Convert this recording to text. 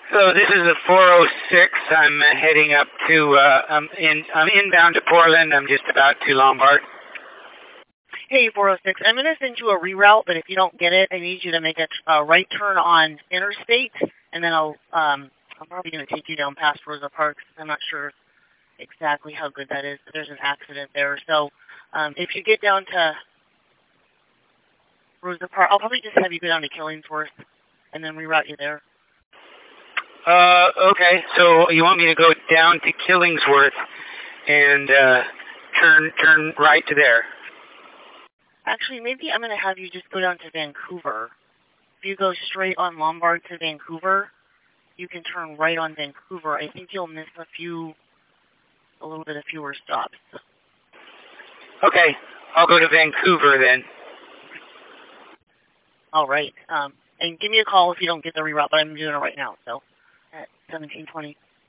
So this is a 406. I'm heading up to. I'm inbound to Portland. I'm just about to Lombard. Hey, 406, I'm going to send you a reroute, but if you don't get it, I need you to make a right turn on Interstate, and then I'm probably going to take you down past Rosa Parks. I'm not sure exactly how good that is, but there's an accident there. So if you get down to Rosa Parks, I'll probably just have you go down to Killingsworth and then reroute you there. Okay. So you want me to go down to Killingsworth and turn right to there? Actually, maybe I'm going to have you just go down to Vancouver. If you go straight on Lombard to Vancouver, you can turn right on Vancouver. I think you'll miss a little bit of fewer stops. Okay. I'll go to Vancouver then. All right. And give me a call if you don't get the reroute, but I'm doing it right now, so at 1720.